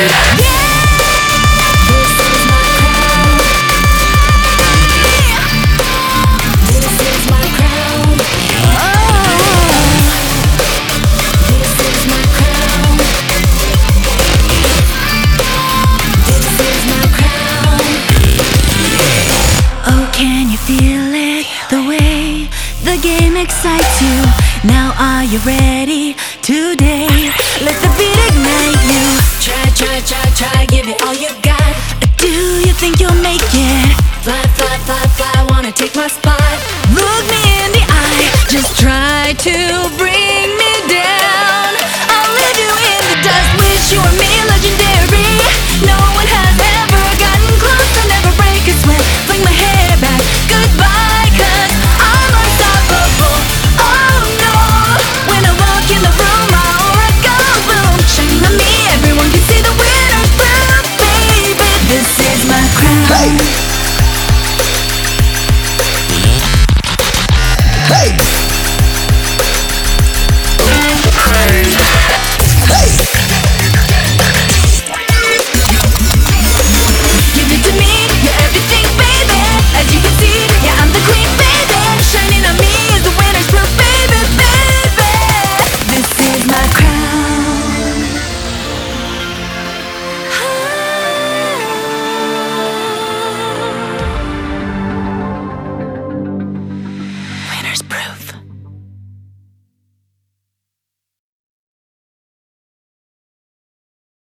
Feel it, the way the game excites you. Now are you ready? Today, let the beat ignite you. Try, give it all you got. Do you think you'll make it? Fly, wanna take my spot. Look me in the eye, just try to bring me down. I'll leave you in the dust, wish you were me, legendary. No one has ever gotten close, I'll never break a sweat. Fling my head back, goodbye, 'cause I'm unstoppable. Oh no, when I walk in the room, my aura goes boom. Shining on me, everyone can see the winner's proof, baby. This is my crown.